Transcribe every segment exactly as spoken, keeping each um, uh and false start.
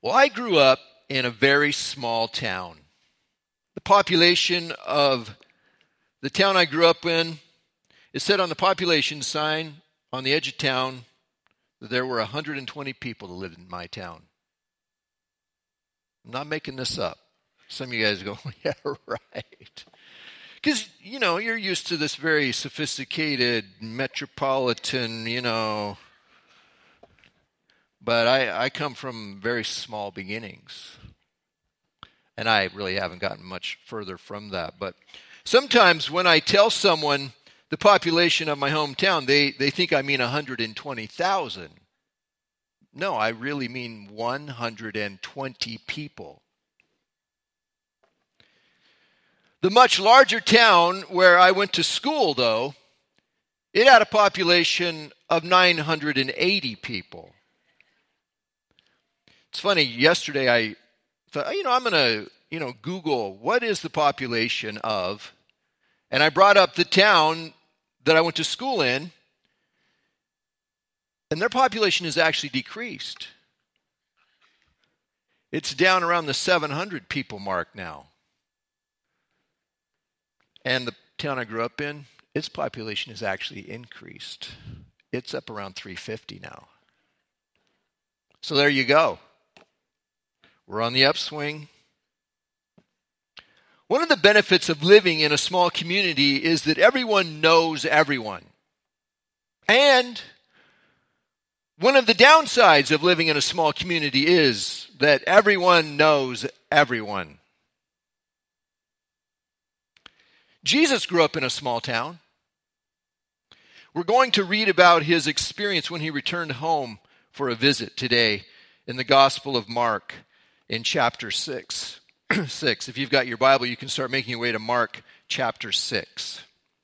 Well, I grew up in a very small town. The population of the town I grew up in, it said on the population sign on the edge of town that there were one hundred twenty people that lived in my town. I'm not making this up. Some of you guys go, yeah, right. Because, you know, you're used to this very sophisticated, metropolitan, you know. But I, I come from very small beginnings. And I really haven't gotten much further from that. But sometimes when I tell someone the population of my hometown, they, they think I mean one hundred twenty thousand. No, I really mean one hundred twenty people. The much larger town where I went to school, though, it had a population of nine hundred eighty people. It's funny, yesterday I thought, you know, I'm going to, you know, Google what is the population of, and I brought up the town that I went to school in, and their population has actually decreased. It's down around the seven hundred people mark now. And the town I grew up in, its population has actually increased. It's up around three hundred fifty now. So there you go. We're on the upswing. One of the benefits of living in a small community is that everyone knows everyone. And one of the downsides of living in a small community is that everyone knows everyone. Jesus grew up in a small town. We're going to read about his experience when he returned home for a visit today in the Gospel of Mark in chapter six. six. If you've got your Bible, you can start making your way to Mark chapter six.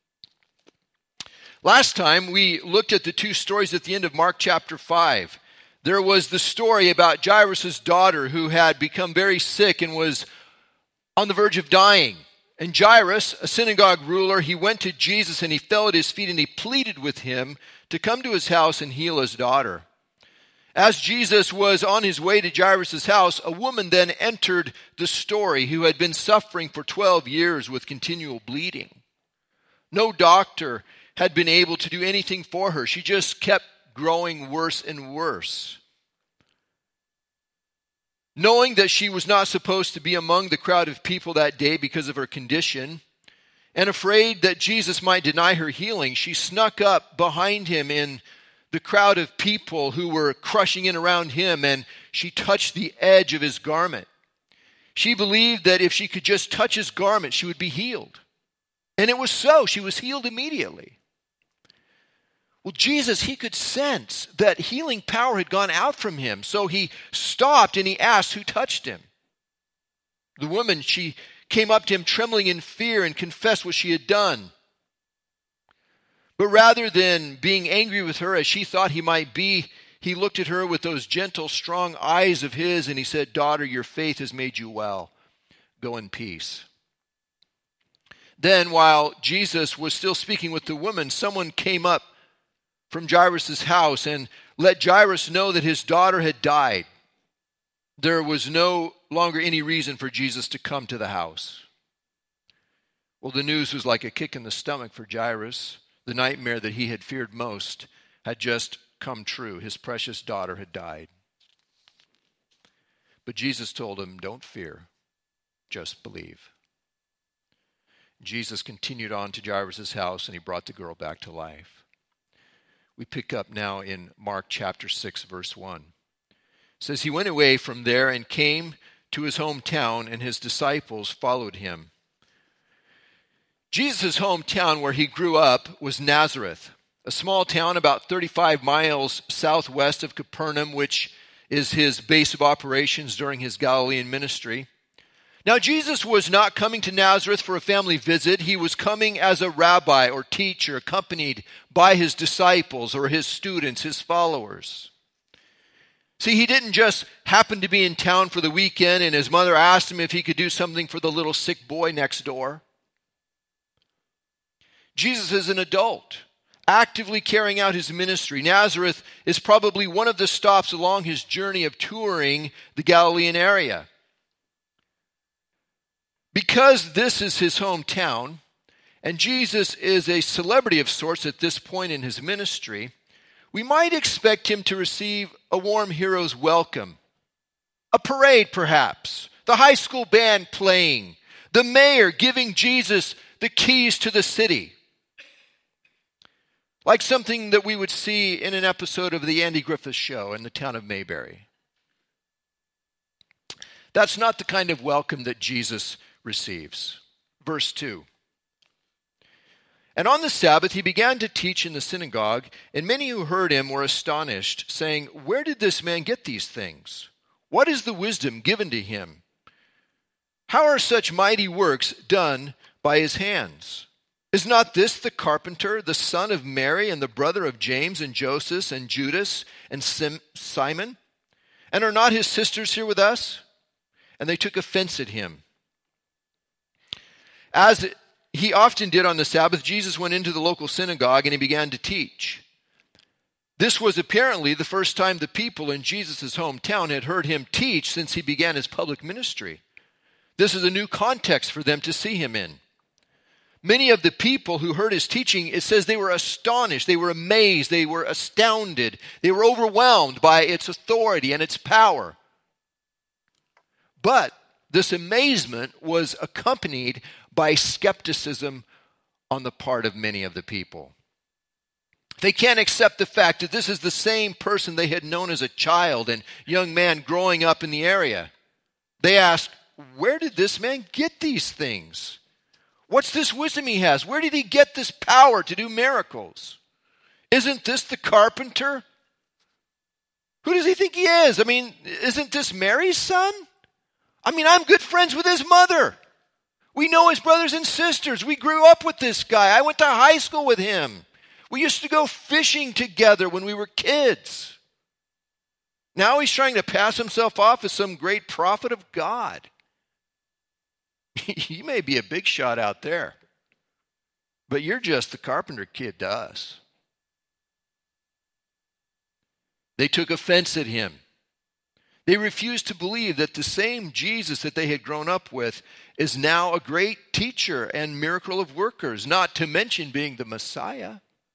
Last time, we looked at the two stories at the end of Mark chapter five. There was the story about Jairus' daughter who had become very sick and was on the verge of dying. And Jairus, a synagogue ruler, he went to Jesus and he fell at his feet and he pleaded with him to come to his house and heal his daughter. As Jesus was on his way to Jairus' house, a woman then entered the story who had been suffering for twelve years with continual bleeding. No doctor had been able to do anything for her. She just kept growing worse and worse. Knowing that she was not supposed to be among the crowd of people that day because of her condition, and afraid that Jesus might deny her healing, she snuck up behind him in the crowd of people who were crushing in around him, and she touched the edge of his garment. She believed that if she could just touch his garment, she would be healed. And it was so. She was healed immediately. Well, Jesus, he could sense that healing power had gone out from him. So he stopped and he asked who touched him. The woman, she came up to him trembling in fear and confessed what she had done. But rather than being angry with her as she thought he might be, he looked at her with those gentle, strong eyes of his and he said, "Daughter, your faith has made you well. Go in peace." Then, while Jesus was still speaking with the woman, someone came up from Jairus' house and let Jairus know that his daughter had died. There was no longer any reason for Jesus to come to the house. Well, the news was like a kick in the stomach for Jairus. The nightmare that he had feared most had just come true. His precious daughter had died. But Jesus told him, "Don't fear, just believe." Jesus continued on to Jairus' house and he brought the girl back to life. We pick up now in Mark chapter six, verse one. It says, "He went away from there and came to his hometown, and his disciples followed him." Jesus' hometown where he grew up was Nazareth, a small town about thirty-five miles southwest of Capernaum, which is his base of operations during his Galilean ministry. Now, Jesus was not coming to Nazareth for a family visit. He was coming as a rabbi or teacher, accompanied by his disciples or his students, his followers. See, he didn't just happen to be in town for the weekend and his mother asked him if he could do something for the little sick boy next door. Jesus is an adult, actively carrying out his ministry. Nazareth is probably one of the stops along his journey of touring the Galilean area. Because this is his hometown, and Jesus is a celebrity of sorts at this point in his ministry, we might expect him to receive a warm hero's welcome. A parade, perhaps. The high school band playing. The mayor giving Jesus the keys to the city. Like something that we would see in an episode of the Andy Griffith Show in the town of Mayberry. That's not the kind of welcome that Jesus receives. Verse two. And on the Sabbath he began to teach in the synagogue, and many who heard him were astonished, saying, "Where did this man get these things? What is the wisdom given to him? How are such mighty works done by his hands? Is not this the carpenter, the son of Mary, and the brother of James and Joseph and Judas and Sim- Simon? And are not his sisters here with us?" And they took offense at him. As he often did on the Sabbath, Jesus went into the local synagogue and he began to teach. This was apparently the first time the people in Jesus' hometown had heard him teach since he began his public ministry. This is a new context for them to see him in. Many of the people who heard his teaching, it says they were astonished, they were amazed, they were astounded, they were overwhelmed by its authority and its power. But this amazement was accompanied by skepticism on the part of many of the people. They can't accept the fact that this is the same person they had known as a child and young man growing up in the area. They ask, where did this man get these things? What's this wisdom he has? Where did he get this power to do miracles? Isn't this the carpenter? Who does he think he is? I mean, isn't this Mary's son? I mean, I'm good friends with his mother. We know his brothers and sisters. We grew up with this guy. I went to high school with him. We used to go fishing together when we were kids. Now he's trying to pass himself off as some great prophet of God. He may be a big shot out there, but you're just the carpenter kid to us. They took offense at him. They refused to believe that the same Jesus that they had grown up with is now a great teacher and miracle of workers, not to mention being the Messiah.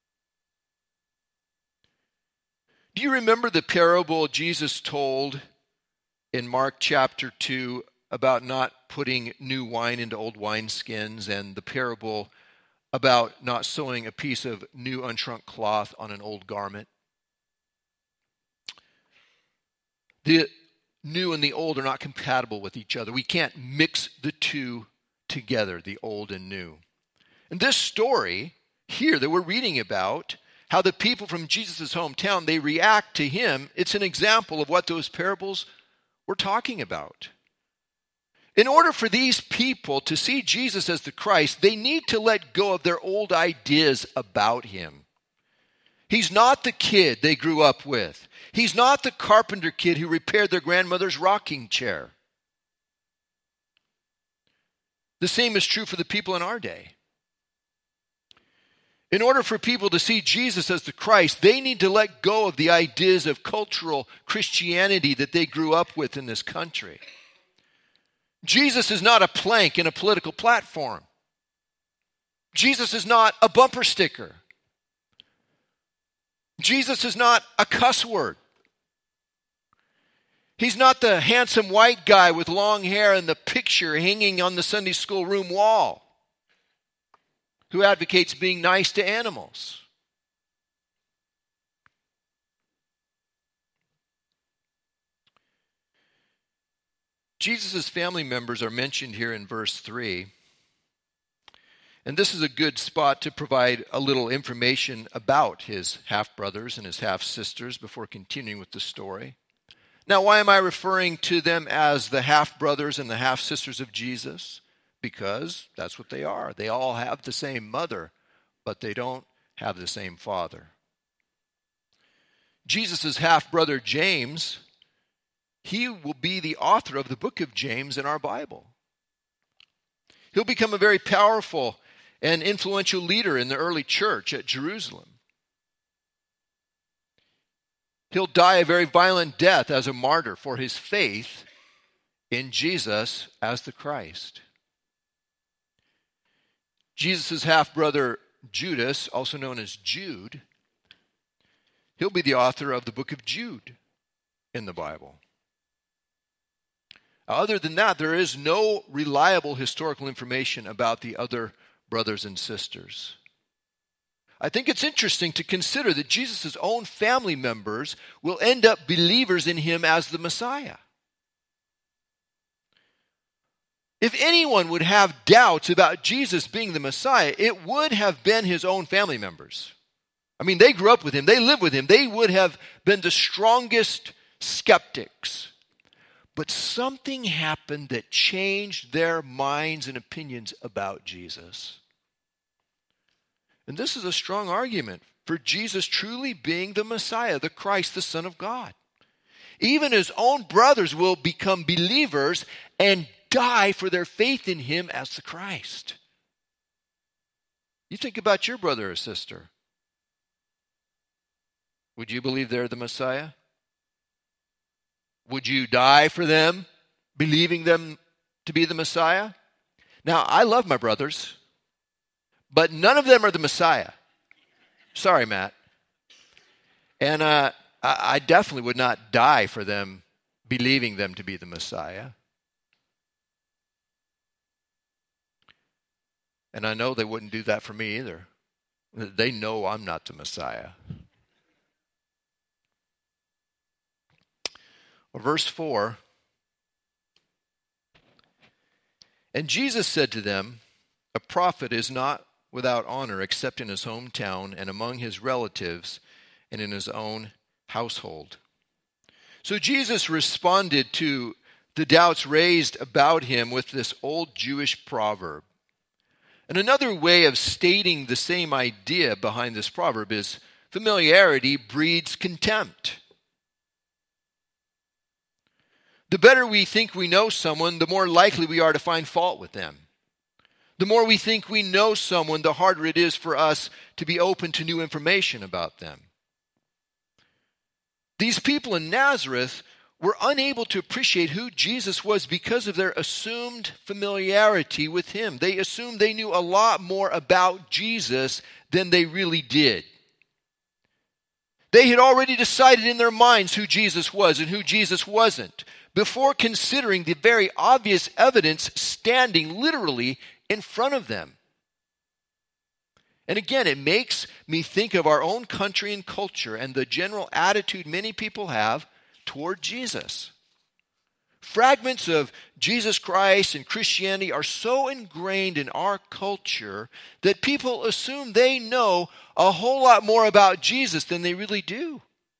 Do you remember the parable Jesus told in Mark chapter two about not putting new wine into old wineskins, and the parable about not sewing a piece of new unshrunk cloth on an old garment? The new and the old are not compatible with each other. We can't mix the two together, the old and new. And this story here that we're reading about, how the people from Jesus' hometown, they react to him, it's an example of what those parables were talking about. In order for these people to see Jesus as the Christ, they need to let go of their old ideas about him. He's not the kid they grew up with. He's not the carpenter kid who repaired their grandmother's rocking chair. The same is true for the people in our day. In order for people to see Jesus as the Christ, they need to let go of the ideas of cultural Christianity that they grew up with in this country. Jesus is not a plank in a political platform. Jesus is not a bumper sticker. Jesus is not a cuss word. He's not the handsome white guy with long hair and the picture hanging on the Sunday school room wall who advocates being nice to animals. Jesus' family members are mentioned here in verse three. And this is a good spot to provide a little information about his half-brothers and his half-sisters before continuing with the story. Now, why am I referring to them as the half-brothers and the half-sisters of Jesus? Because that's what they are. They all have the same mother, but they don't have the same father. Jesus' half-brother James, he will be the author of the book of James in our Bible. He'll become a very powerful and influential leader in the early church at Jerusalem. He'll die a very violent death as a martyr for his faith in Jesus as the Christ. Jesus' half-brother Judas, also known as Jude, he'll be the author of the book of Jude in the Bible. Other than that, there is no reliable historical information about the other brothers and sisters. I think it's interesting to consider that Jesus' own family members will end up believers in him as the Messiah. If anyone would have doubts about Jesus being the Messiah, it would have been his own family members. I mean, they grew up with him. They lived with him. They would have been the strongest skeptics. But something happened that changed their minds and opinions about Jesus. And this is a strong argument for Jesus truly being the Messiah, the Christ, the Son of God. Even his own brothers will become believers and die for their faith in him as the Christ. You think about your brother or sister. Would you believe they're the Messiah? Would you die for them, believing them to be the Messiah? Now, I love my brothers, but none of them are the Messiah. Sorry, Matt. And uh, I, I definitely would not die for them, believing them to be the Messiah. And I know they wouldn't do that for me either. They know I'm not the Messiah. Verse four, and Jesus said to them, a prophet is not without honor except in his hometown and among his relatives and in his own household. So Jesus responded to the doubts raised about him with this old Jewish proverb. And another way of stating the same idea behind this proverb is familiarity breeds contempt. The better we think we know someone, the more likely we are to find fault with them. The more we think we know someone, the harder it is for us to be open to new information about them. These people in Nazareth were unable to appreciate who Jesus was because of their assumed familiarity with him. They assumed they knew a lot more about Jesus than they really did. They had already decided in their minds who Jesus was and who Jesus wasn't, before considering the very obvious evidence standing literally in front of them. And again, it makes me think of our own country and culture and the general attitude many people have toward Jesus. Fragments of Jesus Christ and Christianity are so ingrained in our culture that people assume they know a whole lot more about Jesus than they really do.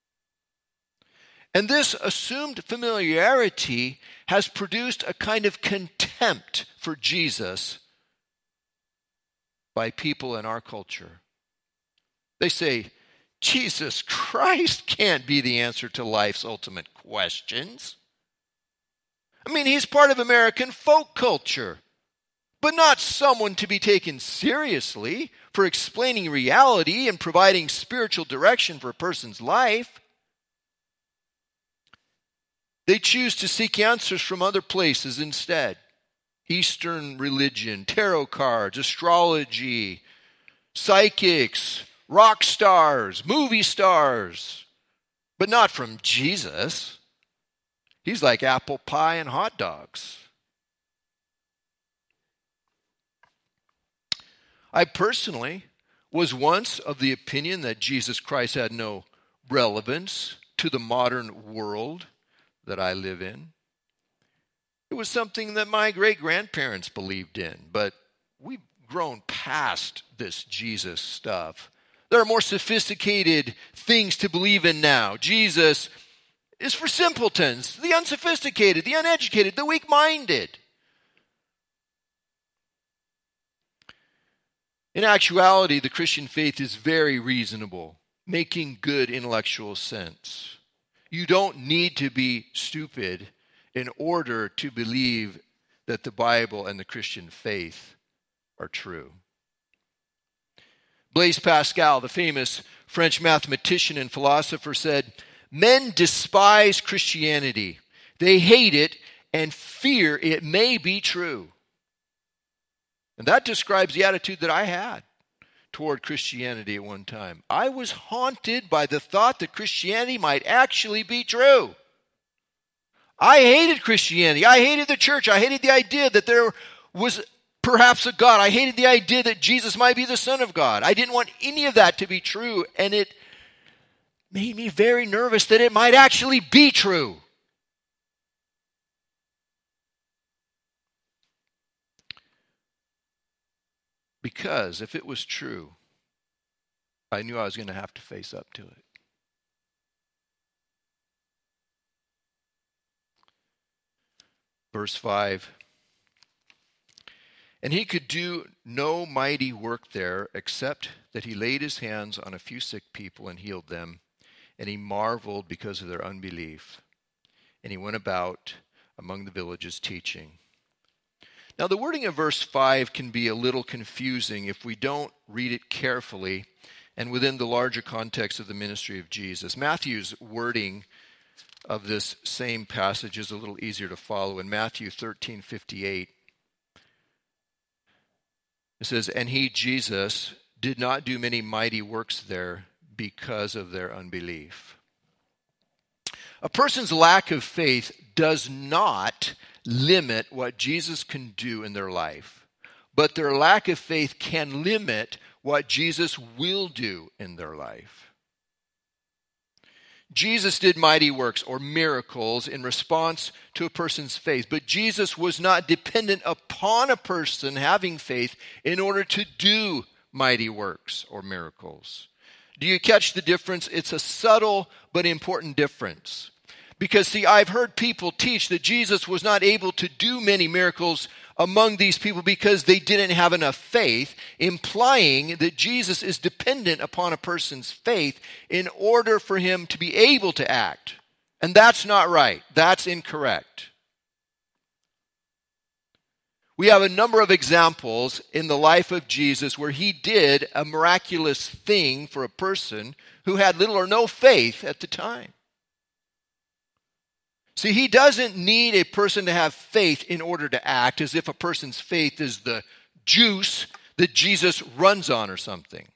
And this assumed familiarity has produced a kind of contempt for Jesus by people in our culture. They say, Jesus Christ can't be the answer to life's ultimate questions. I mean, he's part of American folk culture, but not someone to be taken seriously for explaining reality and providing spiritual direction for a person's life. They choose to seek answers from other places instead. Eastern religion, tarot cards, astrology, psychics, rock stars, movie stars, but not from Jesus. He's like apple pie and hot dogs. I personally was once of the opinion that Jesus Christ had no relevance to the modern world that I live in. It was something that my great-grandparents believed in, but we've grown past this Jesus stuff. There are more sophisticated things to believe in now. Jesus is for simpletons, the unsophisticated, the uneducated, the weak-minded. In actuality, the Christian faith is very reasonable, making good intellectual sense. You don't need to be stupid in order to believe that the Bible and the Christian faith are true. Blaise Pascal, the famous French mathematician and philosopher, said, Men despise Christianity. They hate it and fear it may be true. And that describes the attitude that I had toward Christianity at one time. I was haunted by the thought that Christianity might actually be true. I hated Christianity. I hated the church. I hated the idea that there was perhaps a God. I hated the idea that Jesus might be the Son of God. I didn't want any of that to be true, and it made me very nervous that it might actually be true. Because if it was true, I knew I was going to have to face up to it. Verse five. And he could do no mighty work there, except that he laid his hands on a few sick people and healed them. And he marveled because of their unbelief. And he went about among the villages teaching. Now, the wording of verse five can be a little confusing if we don't read it carefully and within the larger context of the ministry of Jesus. Matthew's wording of this same passage is a little easier to follow. In Matthew thirteen fifty-eight, it says, and he, Jesus, did not do many mighty works there because of their unbelief. A person's lack of faith does not limit what Jesus can do in their life, but their lack of faith can limit what Jesus will do in their life. Jesus did mighty works or miracles in response to a person's faith, but Jesus was not dependent upon a person having faith in order to do mighty works or miracles. Do you catch the difference? It's a subtle but important difference. Because, see, I've heard people teach that Jesus was not able to do many miracles among these people because they didn't have enough faith, implying that Jesus is dependent upon a person's faith in order for him to be able to act. And that's not right. That's incorrect. We have a number of examples in the life of Jesus where he did a miraculous thing for a person who had little or no faith at the time. See, he doesn't need a person to have faith in order to act, as if a person's faith is the juice that Jesus runs on or something.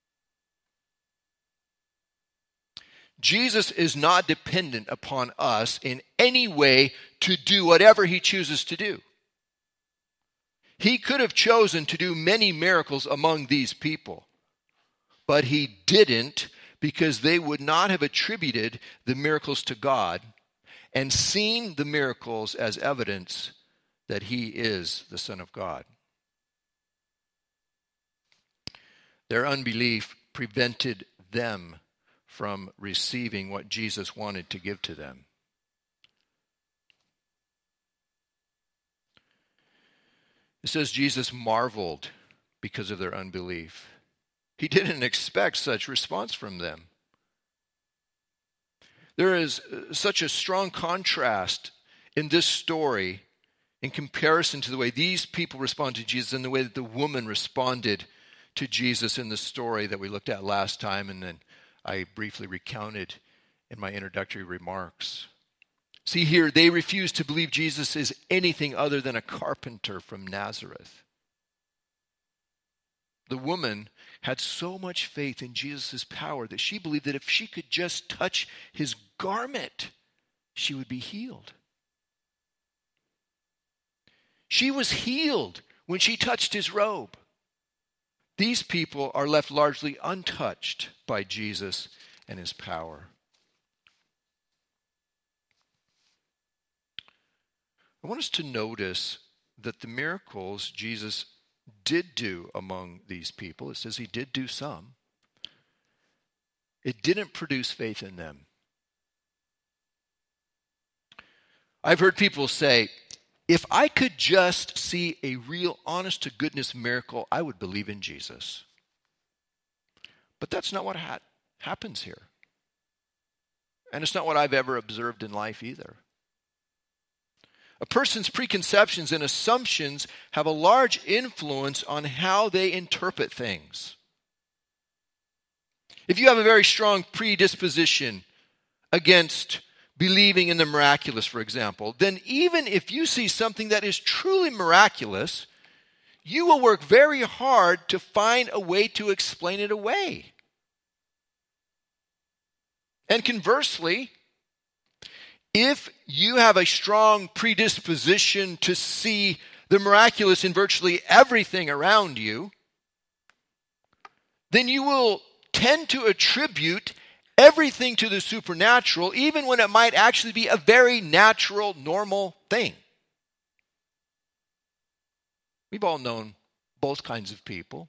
Jesus is not dependent upon us in any way to do whatever he chooses to do. He could have chosen to do many miracles among these people, but he didn't, because they would not have attributed the miracles to God and seen the miracles as evidence that he is the Son of God. Their unbelief prevented them from receiving what Jesus wanted to give to them. It says Jesus marveled because of their unbelief. He didn't expect such response from them. There is such a strong contrast in this story in comparison to the way these people respond to Jesus and the way that the woman responded to Jesus in the story that we looked at last time and then I briefly recounted in my introductory remarks. See here, they refuse to believe Jesus is anything other than a carpenter from Nazareth. The woman had so much faith in Jesus' power that she believed that if she could just touch his garment, she would be healed. She was healed when she touched his robe. These people are left largely untouched by Jesus and his power. I want us to notice that the miracles Jesus did do among these people, it says he did do some, it didn't produce faith in them. I've heard people say, if I could just see a real honest to goodness miracle, I would believe in Jesus. But that's not what ha- happens here. And it's not what I've ever observed in life either. A person's preconceptions and assumptions have a large influence on how they interpret things. If you have a very strong predisposition against believing in the miraculous, for example, then even if you see something that is truly miraculous, you will work very hard to find a way to explain it away. And conversely, if you have a strong predisposition to see the miraculous in virtually everything around you, then you will tend to attribute everything to the supernatural, even when it might actually be a very natural, normal thing. We've all known both kinds of people.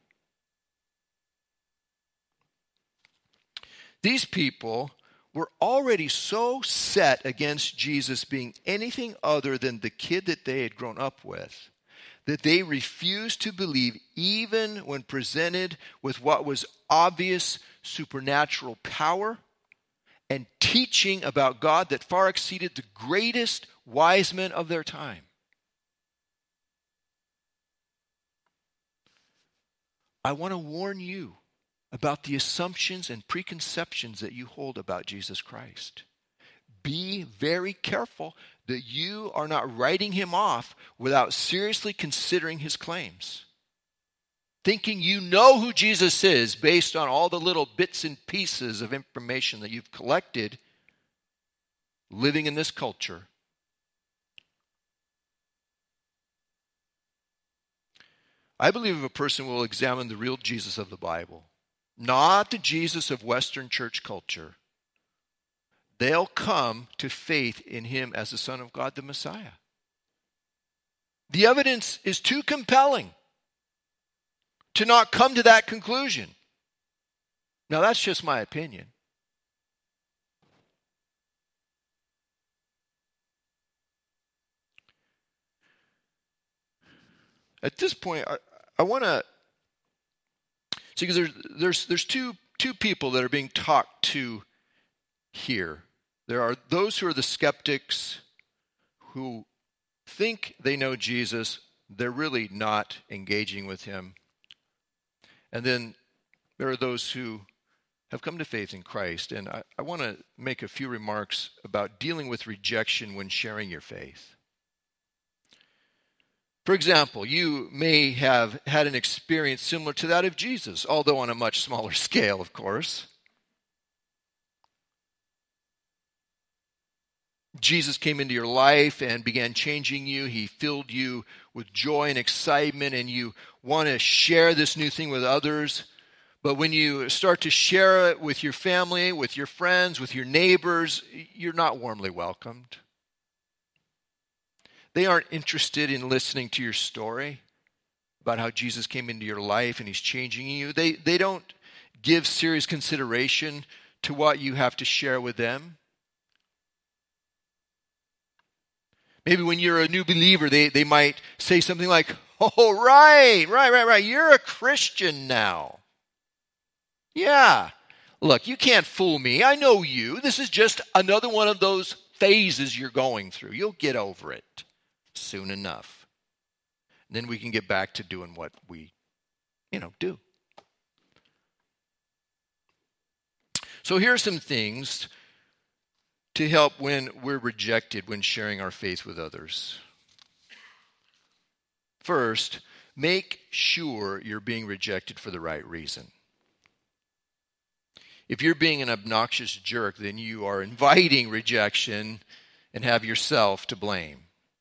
These people were already so set against Jesus being anything other than the kid that they had grown up with that they refused to believe even when presented with what was obvious supernatural power and teaching about God that far exceeded the greatest wise men of their time. I want to warn you about the assumptions and preconceptions that you hold about Jesus Christ. Be very careful that you are not writing him off without seriously considering his claims. Thinking you know who Jesus is based on all the little bits and pieces of information that you've collected living in this culture. I believe if a person will examine the real Jesus of the Bible, not the Jesus of Western church culture, they'll come to faith in him as the Son of God, the Messiah. The evidence is too compelling to not come to that conclusion. Now, that's just my opinion. At this point, I, I want to see, because there's there's there's two two people that are being talked to here. There are those who are the skeptics who think they know Jesus. They're really not engaging with him. And then there are those who have come to faith in Christ. And I, I want to make a few remarks about dealing with rejection when sharing your faith. For example, you may have had an experience similar to that of Jesus, although on a much smaller scale, of course. Jesus came into your life and began changing you. He filled you with joy and excitement, and you want to share this new thing with others. But when you start to share it with your family, with your friends, with your neighbors, you're not warmly welcomed. They aren't interested in listening to your story about how Jesus came into your life and he's changing you. They, they don't give serious consideration to what you have to share with them. Maybe when you're a new believer, they, they might say something like, oh, right, right, right, right, you're a Christian now. Yeah, look, you can't fool me. I know you. This is just another one of those phases you're going through. You'll get over it soon enough. And then we can get back to doing what we, you know, do. So here are some things to help when we're rejected when sharing our faith with others. First, make sure you're being rejected for the right reason. If you're being an obnoxious jerk, then you are inviting rejection and have yourself to blame.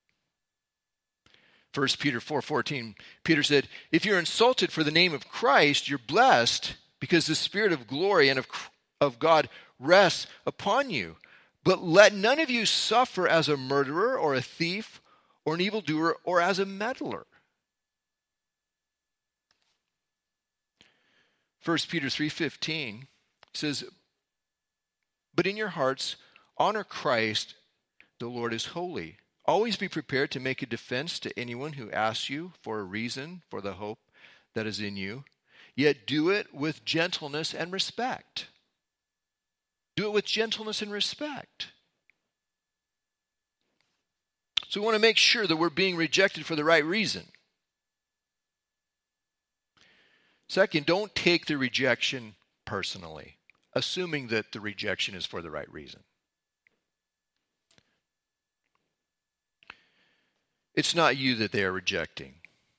First Peter four fourteen, Peter said, if you're insulted for the name of Christ, you're blessed because the Spirit of glory and of, of God rests upon you. But let none of you suffer as a murderer or a thief or an evildoer or as a meddler. First Peter three fifteen says, but in your hearts honor Christ, the Lord is holy. Always be prepared to make a defense to anyone who asks you for a reason for the hope that is in you. Yet do it with gentleness and respect. Do it with gentleness and respect. So we want to make sure that we're being rejected for the right reason. Second, don't take the rejection personally, assuming that the rejection is for the right reason. It's not you that they are rejecting.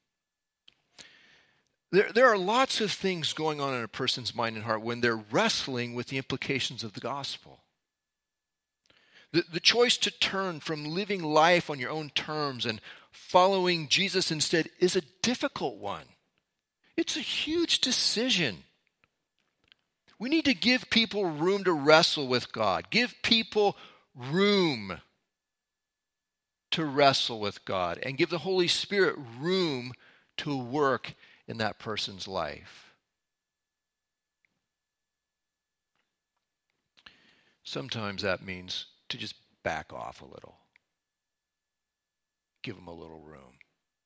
There, there are lots of things going on in a person's mind and heart when they're wrestling with the implications of the gospel. The, the choice to turn from living life on your own terms and following Jesus instead is a difficult one. It's a huge decision. We need to give people room to wrestle with God. Give people room to wrestle with God, and give the Holy Spirit room to work in that person's life. Sometimes that means to just back off a little. Give them a little room.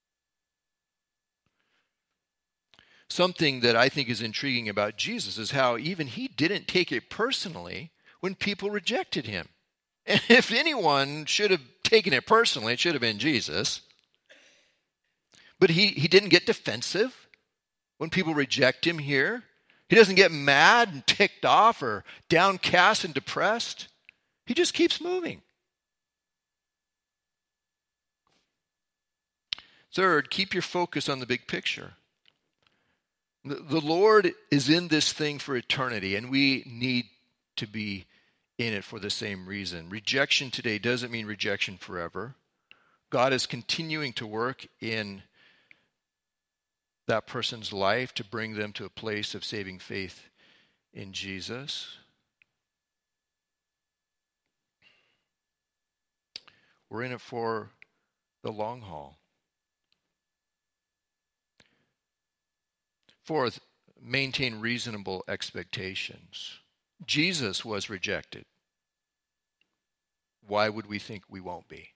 Something that I think is intriguing about Jesus is how even he didn't take it personally when people rejected him. And if anyone should have taken it personally, it should have been Jesus. But he, he didn't get defensive when people reject him here. He doesn't get mad and ticked off or downcast and depressed. He just keeps moving. Third, keep your focus on the big picture. The, the Lord is in this thing for eternity, and we need to be in it for the same reason. Rejection today doesn't mean rejection forever. God is continuing to work in that person's life to bring them to a place of saving faith in Jesus. We're in it for the long haul. Fourth, maintain reasonable expectations. Jesus was rejected. Why would we think we won't be?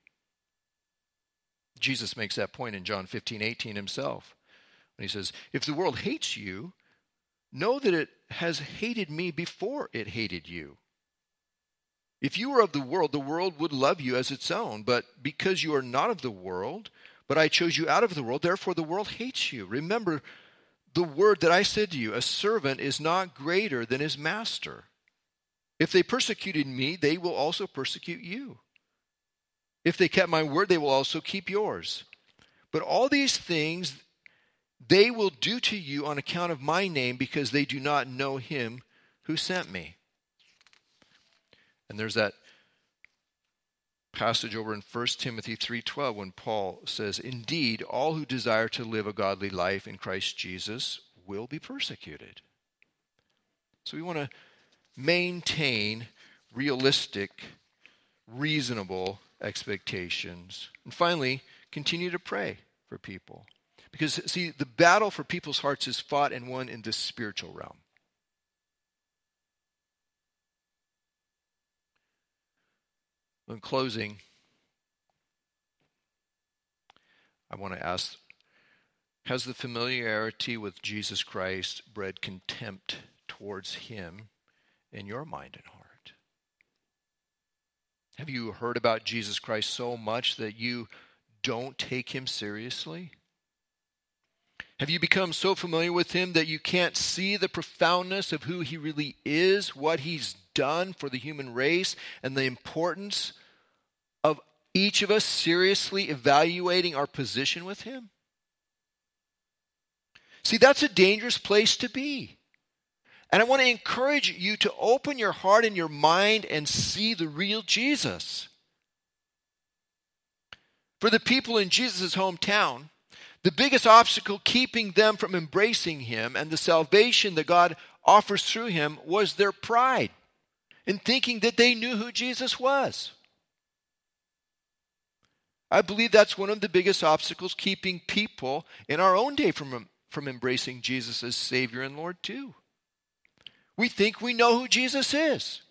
Jesus makes that point in John fifteen eighteen himself. When he says, if the world hates you, know that it has hated me before it hated you. If you were of the world, the world would love you as its own. But because you are not of the world, but I chose you out of the world, therefore the world hates you. Remember the word that I said to you, a servant is not greater than his master. If they persecuted me, they will also persecute you. If they kept my word, they will also keep yours. But all these things they will do to you on account of my name, because they do not know him who sent me. And there's that passage over in First Timothy three twelve when Paul says, indeed, all who desire to live a godly life in Christ Jesus will be persecuted. So we want to maintain realistic, reasonable expectations. And finally, continue to pray for people. Because, see, the battle for people's hearts is fought and won in the spiritual realm. In closing, I want to ask, has the familiarity with Jesus Christ bred contempt towards him in your mind and heart? Have you heard about Jesus Christ so much that you don't take him seriously? Have you become so familiar with him that you can't see the profoundness of who he really is, what he's done for the human race, and the importance of each of us seriously evaluating our position with him? See, that's a dangerous place to be. And I want to encourage you to open your heart and your mind and see the real Jesus. For the people in Jesus' hometown, the biggest obstacle keeping them from embracing him and the salvation that God offers through him was their pride in thinking that they knew who Jesus was. I believe that's one of the biggest obstacles keeping people in our own day from, from embracing Jesus as Savior and Lord too. We think we know who Jesus is.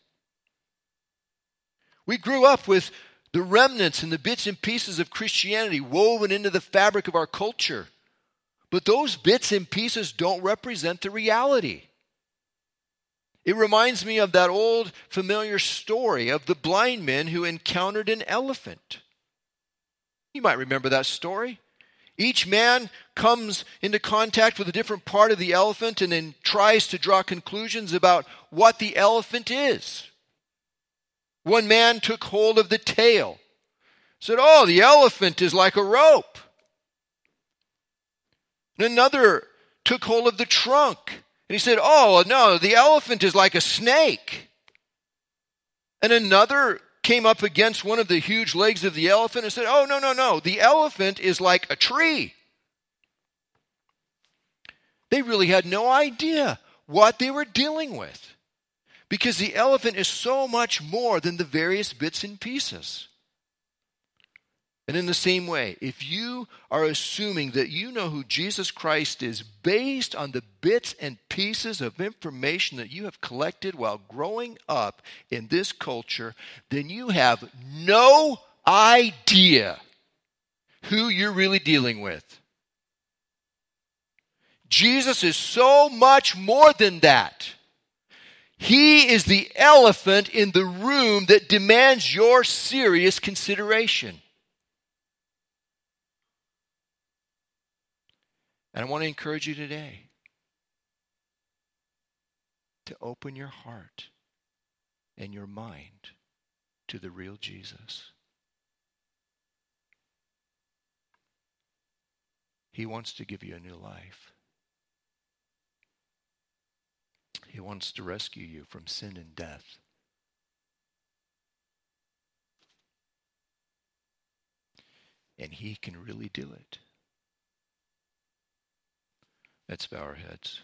We grew up with the remnants and the bits and pieces of Christianity woven into the fabric of our culture. But those bits and pieces don't represent the reality. It reminds me of that old familiar story of the blind men who encountered an elephant. You might remember that story. Each man comes into contact with a different part of the elephant and then tries to draw conclusions about what the elephant is. One man took hold of the tail. said, oh, the elephant is like a rope. And another took hold of the trunk. And he said, oh, no, the elephant is like a snake. And another came up against one of the huge legs of the elephant and said, oh, no, no, no, the elephant is like a tree. They really had no idea what they were dealing with, because the elephant is so much more than the various bits and pieces. And in the same way, if you are assuming that you know who Jesus Christ is based on the bits and pieces of information that you have collected while growing up in this culture, then you have no idea who you're really dealing with. Jesus is so much more than that. He is the elephant in the room that demands your serious consideration. And I want to encourage you today to open your heart and your mind to the real Jesus. He wants to give you a new life. He wants to rescue you from sin and death. And he can really do it. Let's bow our heads.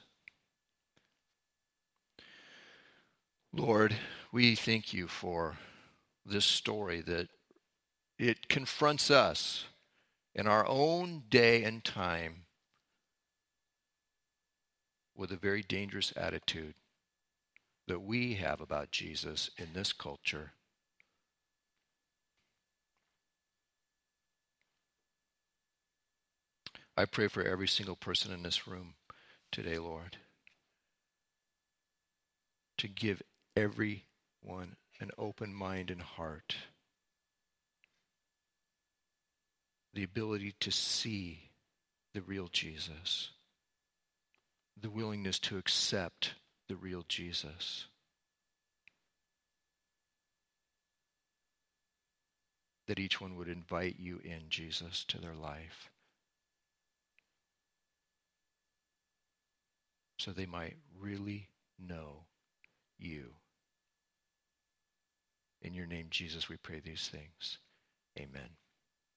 Lord, we thank you for this story, that it confronts us in our own day and time with a very dangerous attitude that we have about Jesus in this culture. I pray for every single person in this room today, Lord, to give everyone an open mind and heart, the ability to see the real Jesus, the willingness to accept the real Jesus. That each one would invite you in, Jesus, to their life, so they might really know you. In your name, Jesus, we pray these things. Amen.